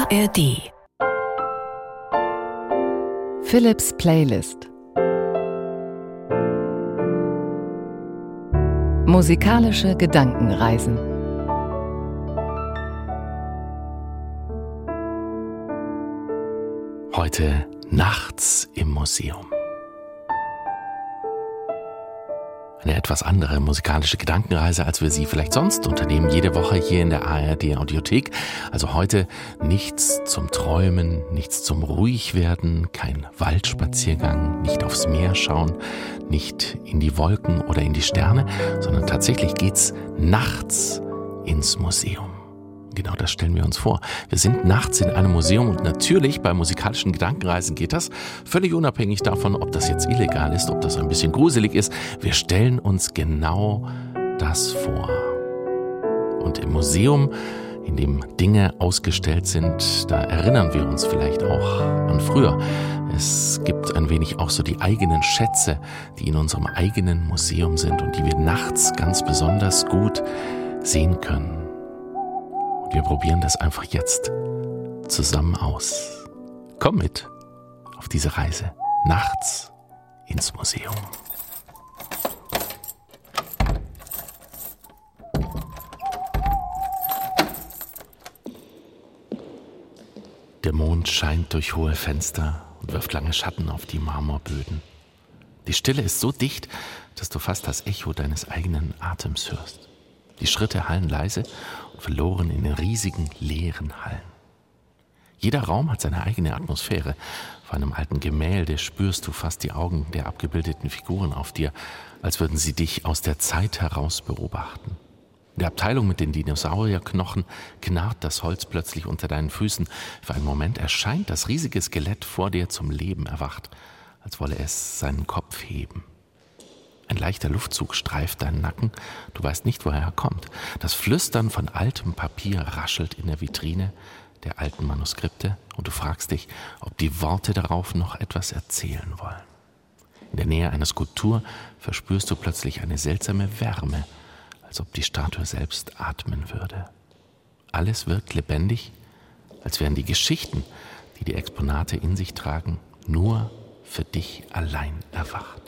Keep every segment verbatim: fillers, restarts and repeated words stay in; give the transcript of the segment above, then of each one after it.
A R D. Philips Playlist. Musikalische Gedankenreisen. Heute nachts im Museum. Eine etwas andere musikalische Gedankenreise, als wir sie vielleicht sonst unternehmen, jede Woche hier in der A R D Audiothek. Also heute nichts zum Träumen, nichts zum Ruhigwerden, kein Waldspaziergang, nicht aufs Meer schauen, nicht in die Wolken oder in die Sterne, sondern tatsächlich geht's nachts ins Museum. Genau das stellen wir uns vor. Wir sind nachts in einem Museum und natürlich bei musikalischen Gedankenreisen geht das völlig unabhängig davon, ob das jetzt illegal ist, ob das ein bisschen gruselig ist. Wir stellen uns genau das vor. Und im Museum, in dem Dinge ausgestellt sind, da erinnern wir uns vielleicht auch an früher. Es gibt ein wenig auch so die eigenen Schätze, die in unserem eigenen Museum sind und die wir nachts ganz besonders gut sehen können. Und wir probieren das einfach jetzt zusammen aus. Komm mit auf diese Reise nachts ins Museum. Der Mond scheint durch hohe Fenster und wirft lange Schatten auf die Marmorböden. Die Stille ist so dicht, dass du fast das Echo deines eigenen Atems hörst. Die Schritte hallen leise und verloren in den riesigen, leeren Hallen. Jeder Raum hat seine eigene Atmosphäre. Vor einem alten Gemälde spürst du fast die Augen der abgebildeten Figuren auf dir, als würden sie dich aus der Zeit heraus beobachten. In der Abteilung mit den Dinosaurierknochen knarrt das Holz plötzlich unter deinen Füßen. Für einen Moment erscheint das riesige Skelett vor dir zum Leben erwacht, als wolle es seinen Kopf heben. Ein leichter Luftzug streift deinen Nacken, du weißt nicht, woher er kommt. Das Flüstern von altem Papier raschelt in der Vitrine der alten Manuskripte und du fragst dich, ob die Worte darauf noch etwas erzählen wollen. In der Nähe einer Skulptur verspürst du plötzlich eine seltsame Wärme, als ob die Statue selbst atmen würde. Alles wirkt lebendig, als wären die Geschichten, die die Exponate in sich tragen, nur für dich allein erwacht.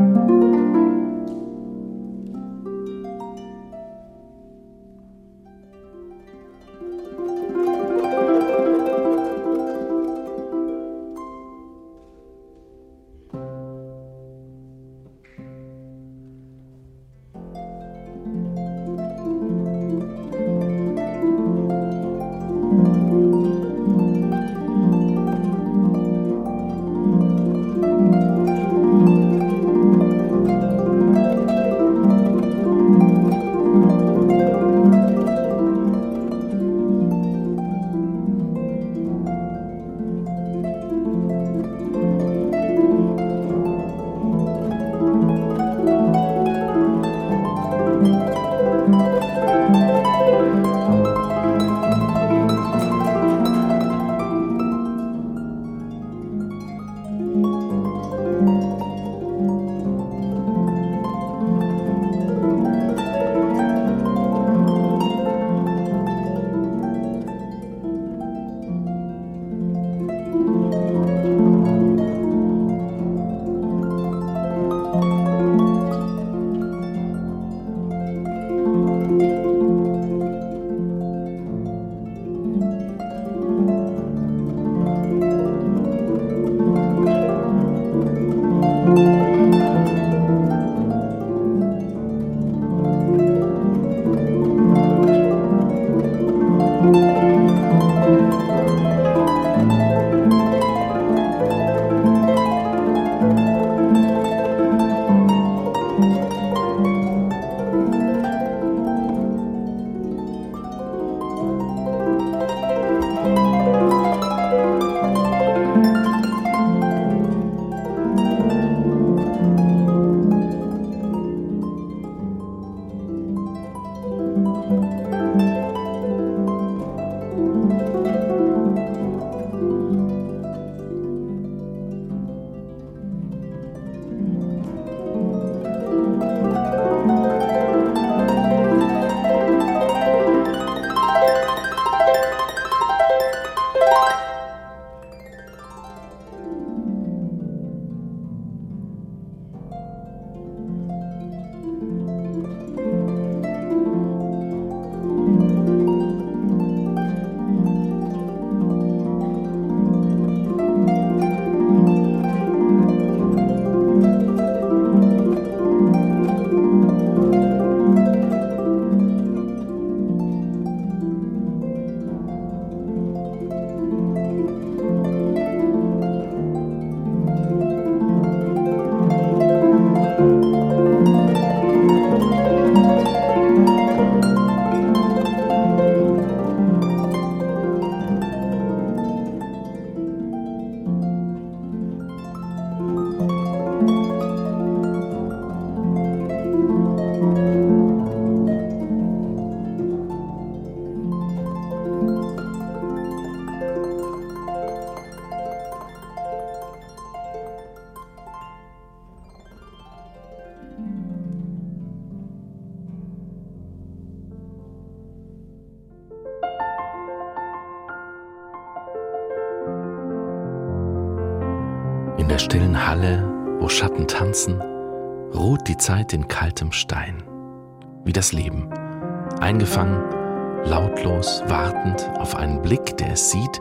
In der stillen Halle, wo Schatten tanzen, ruht die Zeit in kaltem Stein. Wie das Leben, eingefangen, lautlos, wartend auf einen Blick, der es sieht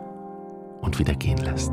und wieder gehen lässt.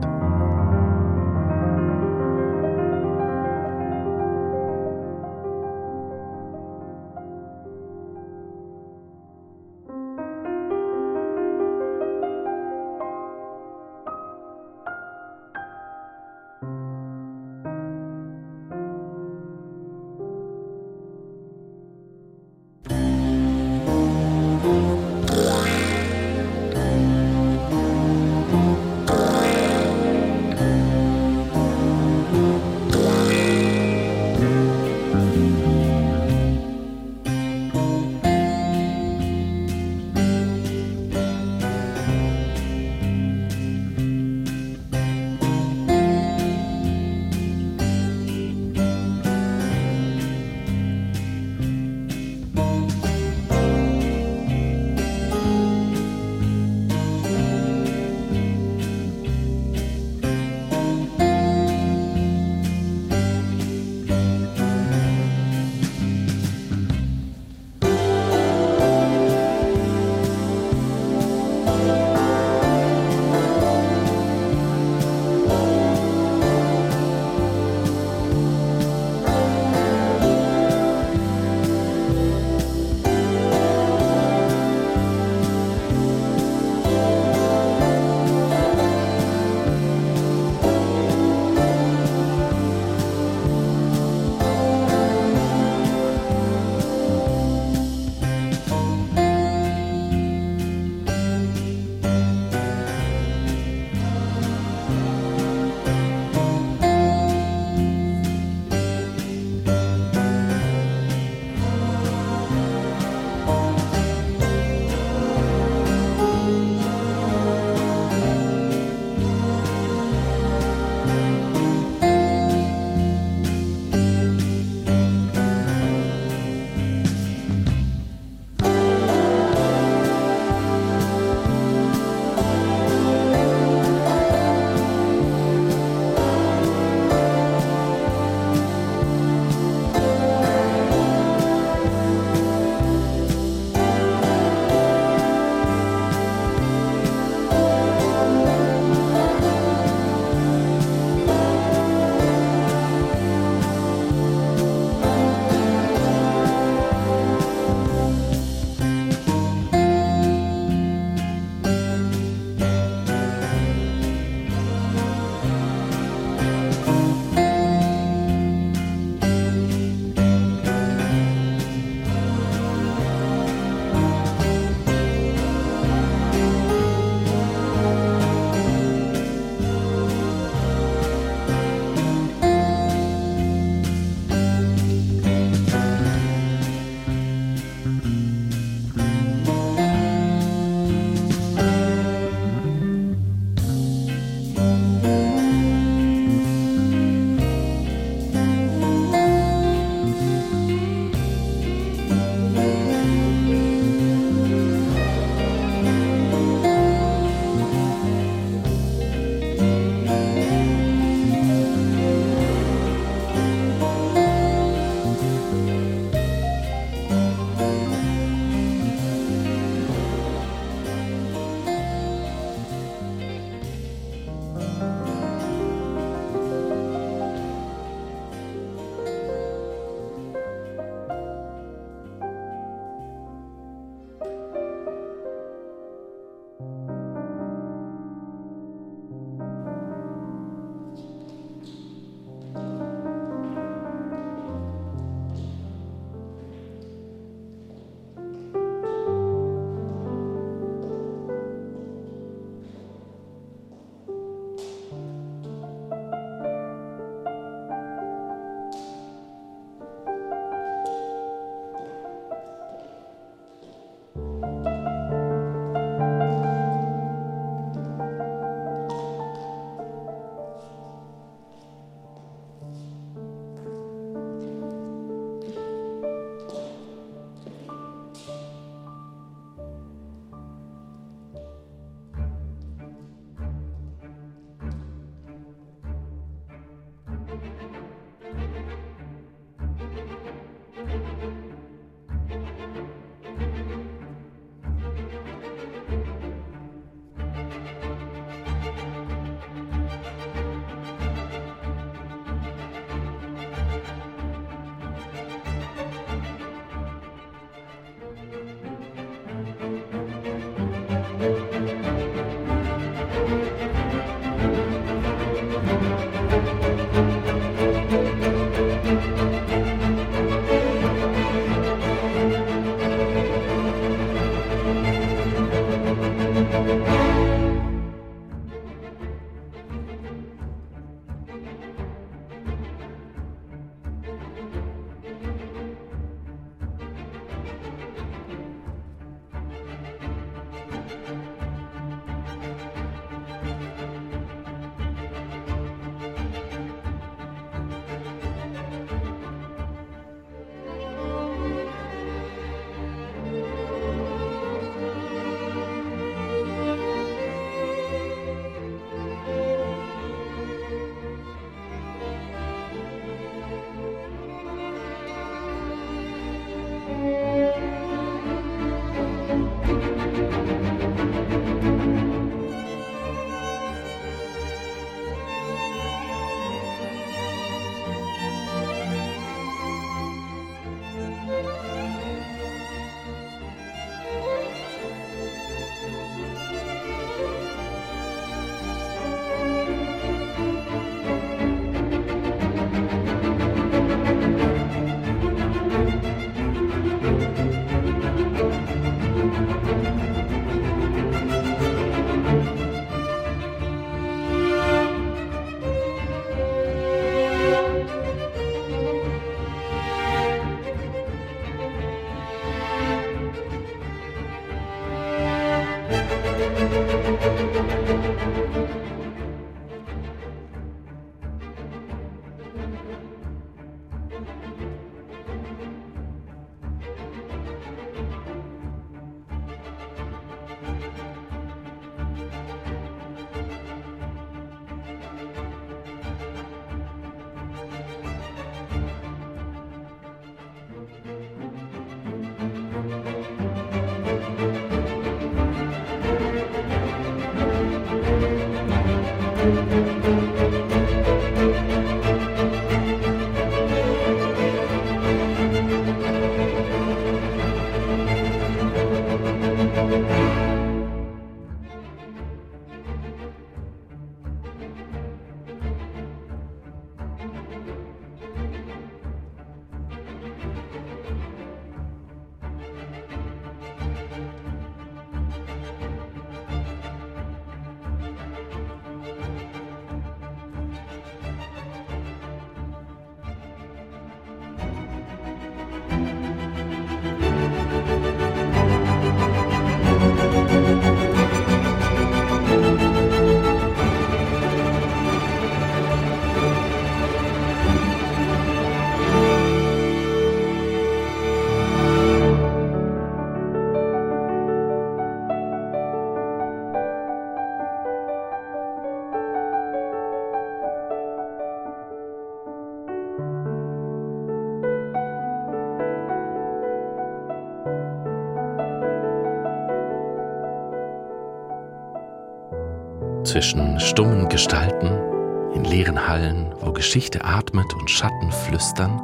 Zwischen stummen Gestalten, in leeren Hallen, wo Geschichte atmet und Schatten flüstern,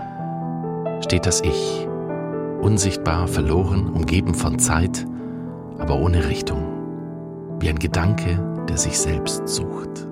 steht das Ich, unsichtbar, verloren, umgeben von Zeit, aber ohne Richtung, wie ein Gedanke, der sich selbst sucht.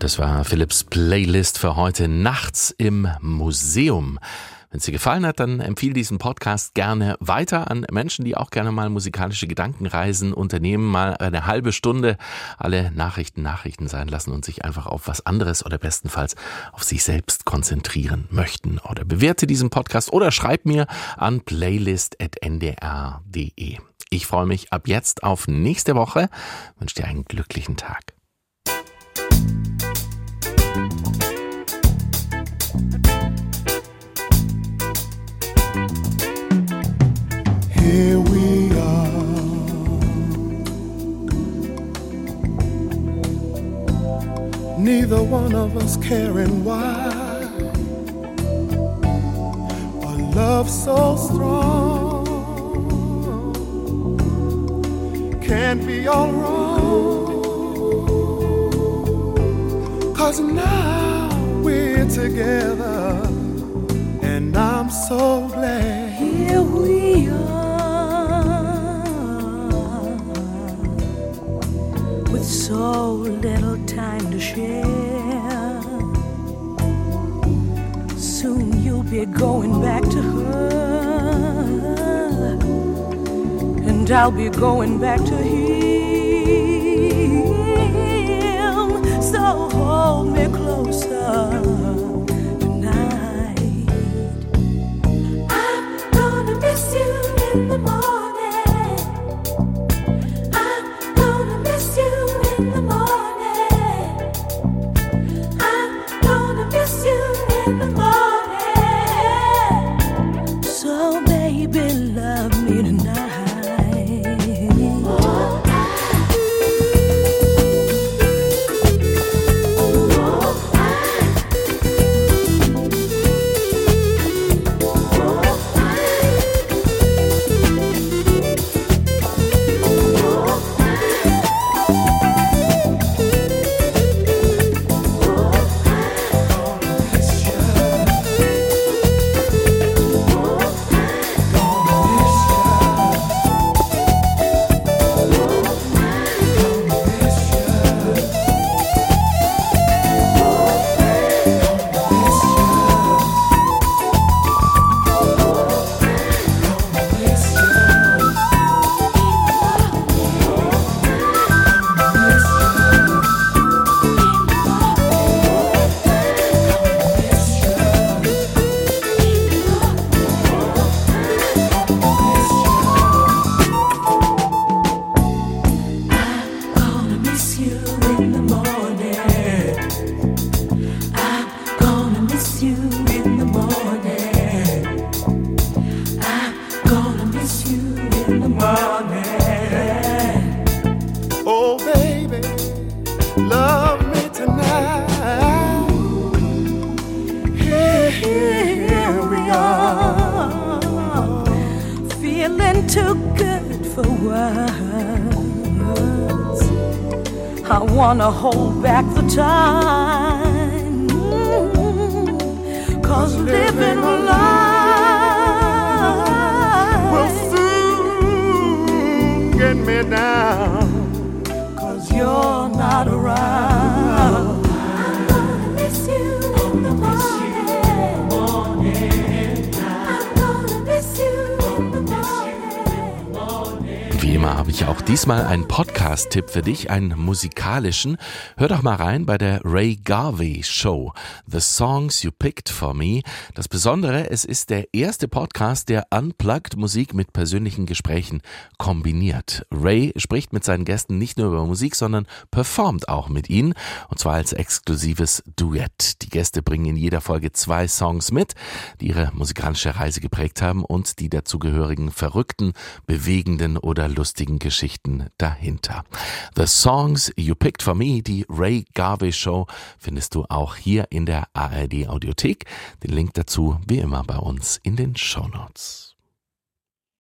Das war Philips Playlist für heute nachts im Museum. Wenn es dir gefallen hat, dann empfehle diesen Podcast gerne weiter an Menschen, die auch gerne mal musikalische Gedankenreisen unternehmen, mal eine halbe Stunde alle Nachrichten Nachrichten sein lassen und sich einfach auf was anderes oder bestenfalls auf sich selbst konzentrieren möchten. Oder bewerte diesen Podcast oder schreib mir an playlist at n d r punkt d e. Ich freue mich ab jetzt auf nächste Woche, wünsche dir einen glücklichen Tag. Here we are, neither one of us caring why. A love so strong can't be all wrong, 'cause now we're together and I'm so glad. Here we are, with so little time to share. Soon you'll be going back to her, and I'll be going back to him. So hold me closer tonight. I'm gonna miss you in the morning. Oh baby, love me tonight. Here, here we are, feeling too good for words. I wanna hold back the time, 'cause living life will soon get me down, 'cause you're not around. I'm gonna miss you in the morning. I'm gonna miss you in the morning. Wie immer habe ich auch diesmal einen Podcast-Tipp für dich, einen musikalischen. Hör doch mal rein bei der Ray Garvey Show, The Songs You Picked For Me. Das Besondere, es ist der erste Podcast, der Unplugged Musik mit persönlichen Gesprächen kombiniert. Ray spricht mit seinen Gästen nicht nur über Musik, sondern performt auch mit ihnen, und zwar als exklusives Duett. Die Gäste bringen in jeder Folge zwei Songs mit, die ihre musikalische Reise geprägt haben und die dazugehörigen verrückten, bewegenden oder lustigen Geschichten dahinter. The Songs You Picked For Me, die Ray Garvey Show, findest du auch hier in der A R D Audiothek. Den Link dazu wie immer bei uns in den Shownotes.